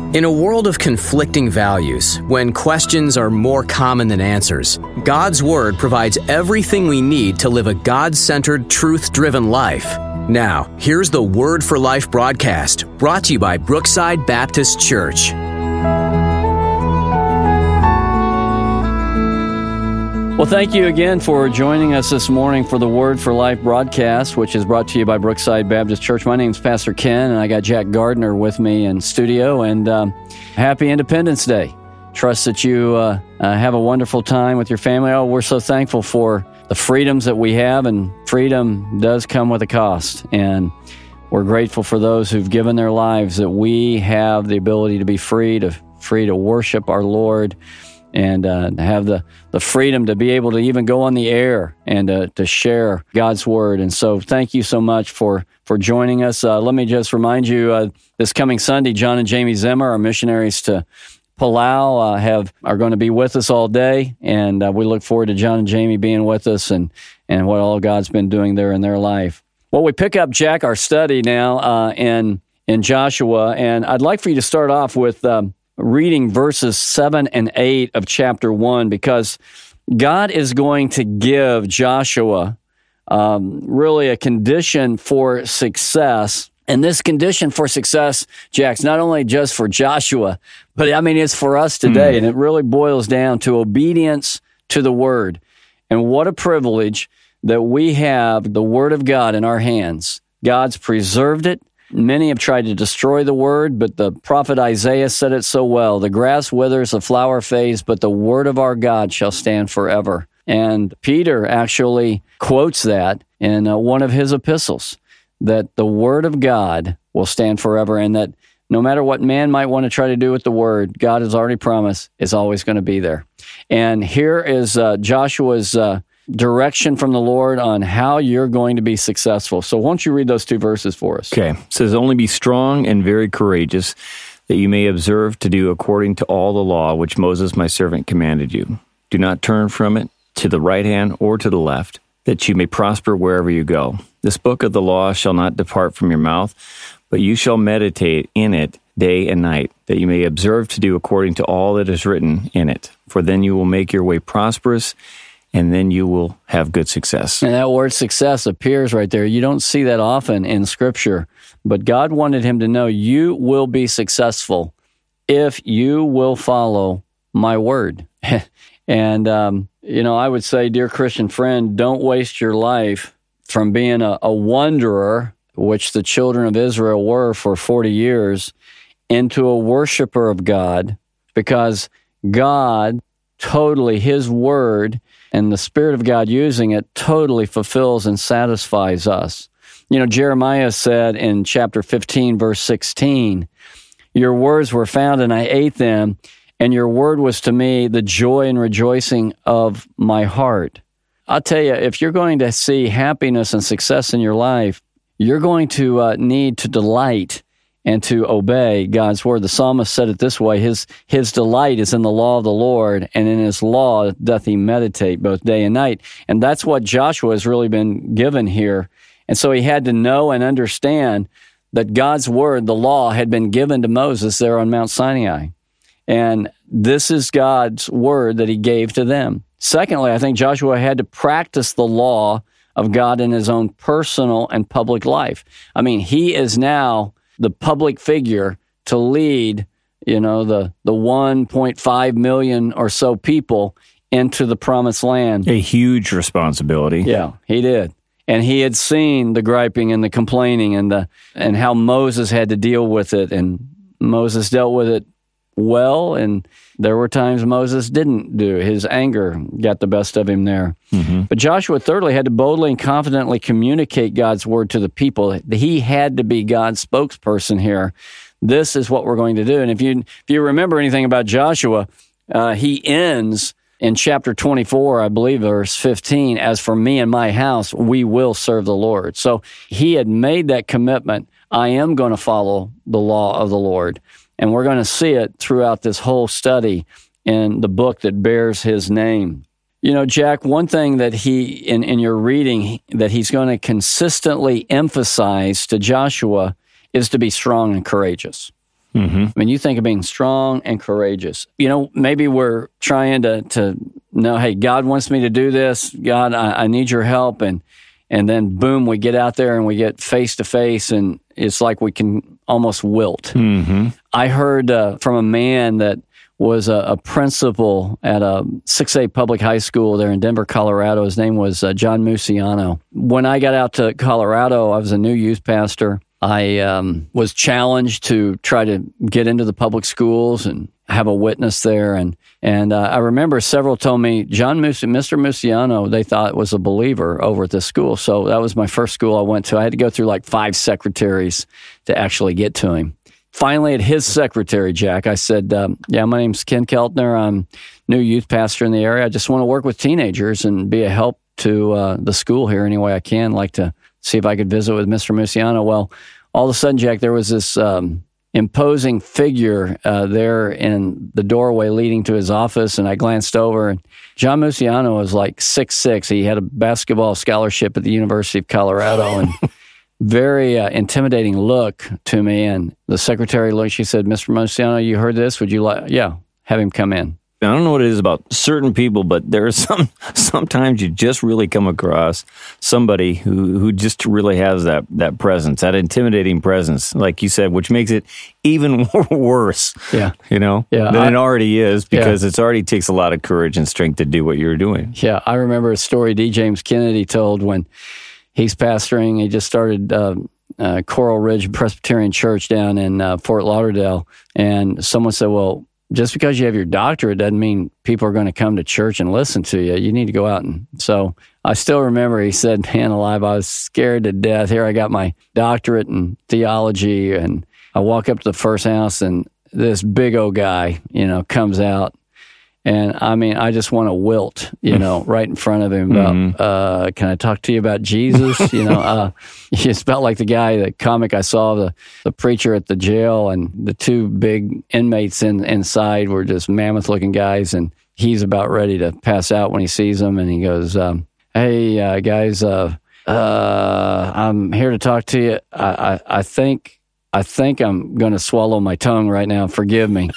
In a world of conflicting values, when questions are more common than answers, God's Word provides everything we need to live a God-centered, truth-driven life. Now, here's the Word for Life broadcast, brought to you by Brookside Baptist Church. Well, thank you again for joining us this morning for the Word for Life broadcast, which is brought to you by Brookside Baptist Church. My name's Pastor Ken, and I got Jack Gardner with me in studio, and happy Independence Day. Trust that you have a wonderful time with your family. Oh, we're so thankful for the freedoms that we have, and freedom does come with a cost, and we're grateful for those who've given their lives that we have the ability to be free to worship our Lord, and have the freedom to be able to even go on the air and to share God's Word. And so thank you so much for joining us. Let me just remind you, this coming Sunday, John and Jamie Zimmer, our missionaries to Palau, are going to be with us all day, and we look forward to John and Jamie being with us and what all God's been doing there in their life. Well, we pick up, Jack, our study now in Joshua, and I'd like for you to start off with reading verses 7 and 8 of chapter 1, because God is going to give Joshua really a condition for success. And this condition for success, Jack's not only just for Joshua, but it's for us today. And it really boils down to obedience to the Word. And what a privilege that we have the Word of God in our hands. God's preserved it. Many have tried to destroy the Word, but the prophet Isaiah said it so well. The grass withers, the flower fades, but the Word of our God shall stand forever. And Peter actually quotes that in one of his epistles, that the Word of God will stand forever, and that no matter what man might want to try to do with the Word, God has already promised is always going to be there. And here is Joshua's direction from the Lord on how you're going to be successful. So won't you read those two verses for us? Okay. It says, "Only be strong and very courageous, that you may observe to do according to all the law which Moses my servant commanded you. Do not turn from it to the right hand or to the left, that you may prosper wherever you go. This book of the law shall not depart from your mouth, but you shall meditate in it day and night, that you may observe to do according to all that is written in it. For then you will make your way prosperous, and then you will have good success." And that word success appears right there. You don't see that often in Scripture, but God wanted him to know you will be successful if you will follow my Word. And, I would say, dear Christian friend, don't waste your life from being a wanderer, which the children of Israel were for 40 years, into a worshiper of God, because God totally, His Word and the Spirit of God using it totally fulfills and satisfies us. Jeremiah said in chapter 15, verse 16, "Your words were found and I ate them, and your word was to me the joy and rejoicing of my heart." I'll tell you, if you're going to see happiness and success in your life, you're going to need to delight and to obey God's Word. The psalmist said it this way, his delight is in the law of the Lord, and in His law doth he meditate both day and night. And that's what Joshua has really been given here. And so he had to know and understand that God's Word, the law, had been given to Moses there on Mount Sinai. And this is God's Word that He gave to them. Secondly, I think Joshua had to practice the law of God in his own personal and public life. He is now the public figure to lead, the 1.5 million or so people into the promised land. A huge responsibility. Yeah, he did. And he had seen the griping and the complaining and how Moses had to deal with it. And Moses dealt with it well, and there were times Moses didn't do. His anger got the best of him there. Mm-hmm. But Joshua, thirdly, had to boldly and confidently communicate God's Word to the people. He had to be God's spokesperson here. This is what we're going to do. And if you remember anything about Joshua, he ends in chapter 24, I believe, verse 15, "As for me and my house, we will serve the Lord." So he had made that commitment. I am going to follow the law of the Lord. And we're going to see it throughout this whole study in the book that bears his name. Jack, one thing that he, in your reading, that he's going to consistently emphasize to Joshua is to be strong and courageous. I mean, you think of being strong and courageous. Maybe we're trying to know, hey, God wants me to do this. God, I need your help. And then, boom, we get out there and we get face to face, and it's like we can almost wilt. I heard from a man that was a principal at a 6A public high school there in Denver, Colorado. His name was John Musiano. When I got out to Colorado, I was a new youth pastor. I was challenged to try to get into the public schools and have a witness there. And I remember several told me, Mr. Musiano, they thought was a believer over at this school. So that was my first school I went to. I had to go through like 5 secretaries to actually get to him. Finally, at his secretary, Jack, I said, my name's Ken Keltner. I'm new youth pastor in the area. I just want to work with teenagers and be a help to the school here any way I can. Like to see if I could visit with Mr. Musiano. Well, all of a sudden, Jack, there was this imposing figure there in the doorway leading to his office, and I glanced over, and John Musiano was like 6'6". He had a basketball scholarship at the University of Colorado, and very intimidating look to me. And the secretary looked, she said, Mr. Musiano, you heard this? Would you like, have him come in. I don't know what it is about certain people, but there are sometimes you just really come across somebody who just really has that presence, that intimidating presence, like you said, which makes it even worse. Yeah. Than it already is, because it already takes a lot of courage and strength to do what you're doing. Yeah. I remember a story D. James Kennedy told when he's pastoring. He just started Coral Ridge Presbyterian Church down in Fort Lauderdale, and someone said, well, just because you have your doctorate doesn't mean people are going to come to church and listen to you. You need to go out. And so I still remember he said, man alive, I was scared to death. Here I got my doctorate in theology, and I walk up to the first house, and this big old guy, comes out. And I mean, I just want to wilt, right in front of him about, can I talk to you about Jesus? It's about like the comic I saw, the preacher at the jail, and the 2 big inmates inside were just mammoth looking guys. And he's about ready to pass out when he sees them. And he goes, hey, guys, I'm here to talk to you. I think I'm going to swallow my tongue right now. Forgive me.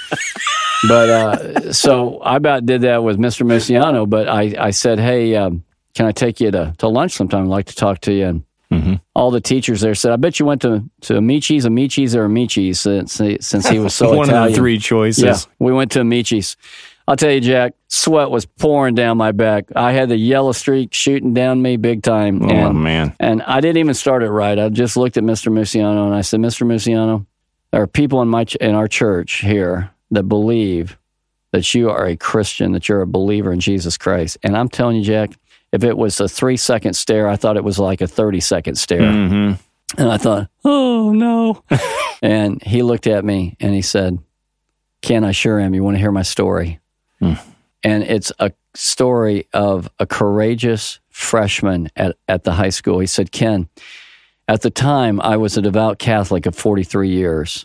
But so I about did that with Mr. Musiano, but I said, hey, can I take you to lunch sometime? I'd like to talk to you. And all the teachers there said, I bet you went to Amici's, or Amici's, since he was so One Italian. Of the 3 choices. Yeah, we went to Amici's. I'll tell you, Jack, sweat was pouring down my back. I had the yellow streak shooting down me big time. Oh, man. And I didn't even start it right. I just looked at Mr. Musiano, and I said, Mr. Musiano, there are people in our church here that believe that you are a Christian, that you're a believer in Jesus Christ. And I'm telling you, Jack, if it was a 3-second stare, I thought it was like a 30-second stare. And I thought, oh, no. And he looked at me and he said, Ken, I sure am. You want to hear my story? And it's a story of a courageous freshman at the high school. He said, Ken, at the time, I was a devout Catholic of 43 years.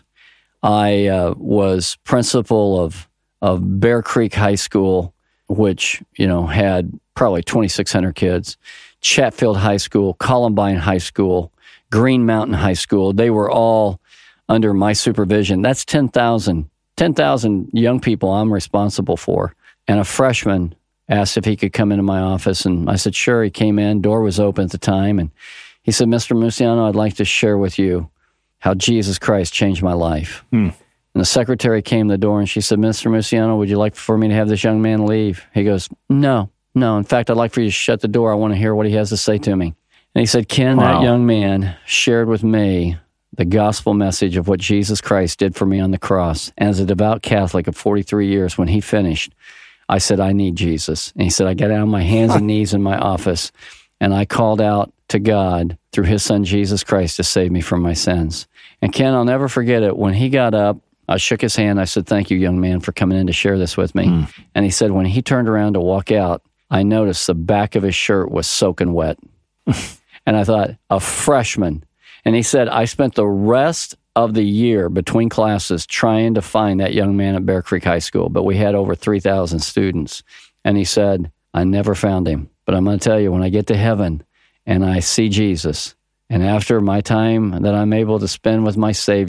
I was principal of Bear Creek High School, which, had probably 2,600 kids, Chatfield High School, Columbine High School, Green Mountain High School. They were all under my supervision. That's 10,000 young people I'm responsible for. And a freshman asked if he could come into my office, and I said, sure. He came in, door was open at the time, and he said, Mr. Musiano, I'd like to share with you how Jesus Christ changed my life. And the secretary came to the door, and she said, Mr. Musiano, would you like for me to have this young man leave? He goes, no. In fact, I'd like for you to shut the door. I want to hear what he has to say to me. And he said, Ken, That young man shared with me the gospel message of what Jesus Christ did for me on the cross. And as a devout Catholic of 43 years, when he finished, I said, I need Jesus. And he said, I got down on my hands and knees in my office, and I called out to God through his son, Jesus Christ, to save me from my sins. And Ken, I'll never forget it. When he got up, I shook his hand. I said, thank you, young man, for coming in to share this with me. And he said, when he turned around to walk out, I noticed the back of his shirt was soaking wet. And I thought, a freshman. And he said, I spent the rest of the year between classes trying to find that young man at Bear Creek High School, but we had over 3,000 students. And he said, I never found him. But I'm going to tell you, when I get to heaven and I see Jesus, and after my time that I'm able to spend with my Savior,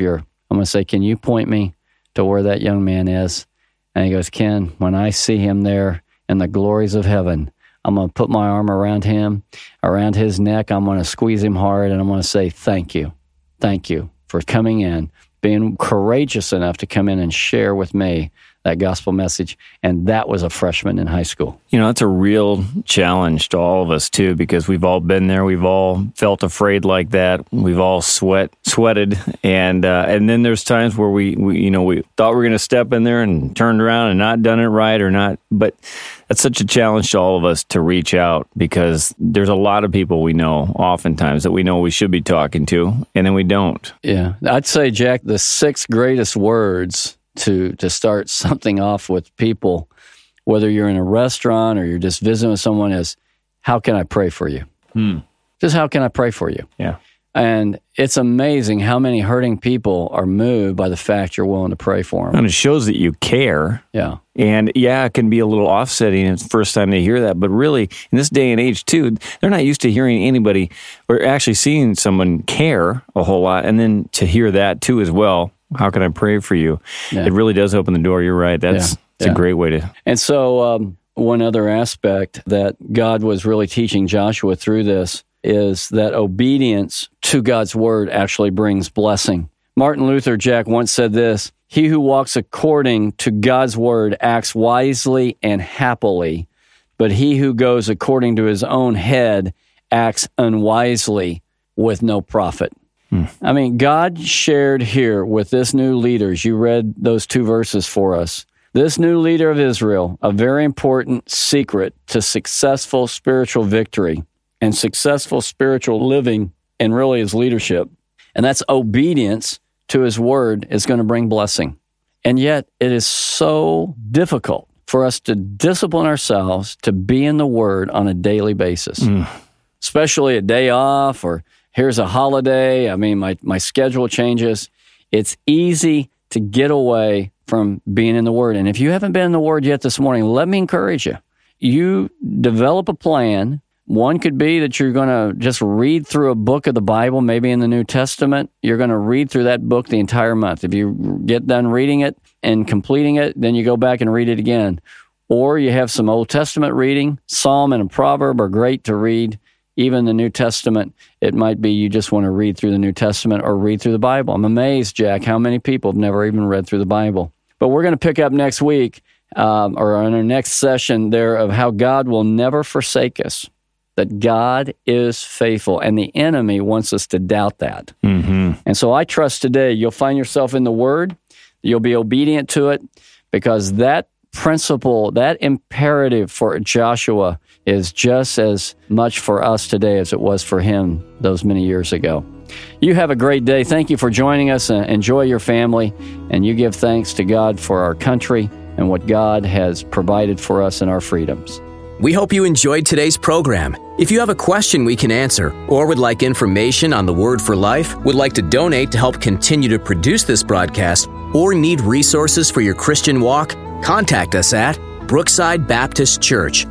I'm going to say, can you point me to where that young man is? And he goes, Ken, when I see him there in the glories of heaven, I'm going to put my arm around him, around his neck. I'm going to squeeze him hard, and I'm going to say, thank you. Thank you for coming in, being courageous enough to come in and share with me that gospel message. And that was a freshman in high school. You know, that's a real challenge to all of us, too, because we've all been there. We've all felt afraid like that. We've all sweated. And then there's times where we thought we were going to step in there and turned around and not done it right or not. But that's such a challenge to all of us to reach out, because there's a lot of people we know oftentimes that we know we should be talking to, and then we don't. Yeah. I'd say, Jack, the 6 greatest words to start something off with people, whether you're in a restaurant or you're just visiting with someone, is, how can I pray for you? Just how can I pray for you? Yeah. And it's amazing how many hurting people are moved by the fact you're willing to pray for them. And it shows that you care. Yeah. And yeah, it can be a little offsetting. It's the first time they hear that. But really, in this day and age, too, they're not used to hearing anybody or actually seeing someone care a whole lot. And then to hear that, too, as well, how can I pray for you? Yeah. It really does open the door. You're right. It's a great way to. And so one other aspect that God was really teaching Joshua through this is that obedience to God's word actually brings blessing. Martin Luther, Jack, once said this: he who walks according to God's word acts wisely and happily, but he who goes according to his own head acts unwisely with no profit. I mean, God shared here with this new leader, as you read those 2 verses for us, this new leader of Israel, a very important secret to successful spiritual victory and successful spiritual living, and really his leadership. And that's obedience to his word is going to bring blessing. And yet it is so difficult for us to discipline ourselves to be in the word on a daily basis, especially a day off, or here's a holiday. I mean, my schedule changes. It's easy to get away from being in the Word. And if you haven't been in the Word yet this morning, let me encourage you. You develop a plan. One could be that you're going to just read through a book of the Bible, maybe in the New Testament. You're going to read through that book the entire month. If you get done reading it and completing it, then you go back and read it again. Or you have some Old Testament reading. Psalm and a proverb are great to read. Even the New Testament, it might be you just want to read through the New Testament or read through the Bible. I'm amazed, Jack, how many people have never even read through the Bible. But we're going to pick up next week, or on our next session there, of how God will never forsake us, that God is faithful, and the enemy wants us to doubt that. And so I trust today you'll find yourself in the Word, you'll be obedient to it, because that principle, that imperative for Joshua is just as much for us today as it was for him those many years ago. You have a great day. Thank you for joining us. Enjoy your family, and you give thanks to God for our country and what God has provided for us in our freedoms. We hope you enjoyed today's program. If you have a question we can answer, or would like information on the Word for Life, would like to donate to help continue to produce this broadcast, or need resources for your Christian walk, contact us at Brookside Baptist Church,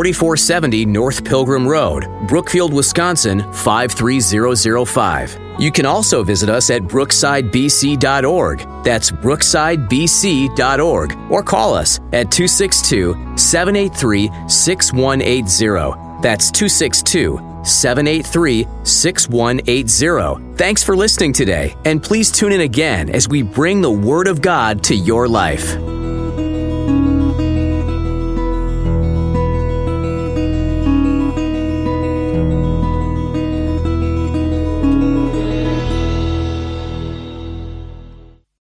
4470 North Pilgrim Road, Brookfield, Wisconsin, 53005. You can also visit us at brooksidebc.org. That's brooksidebc.org. Or call us at 262-783-6180. That's 262-783-6180. Thanks for listening today, and please tune in again as we bring the Word of God to your life.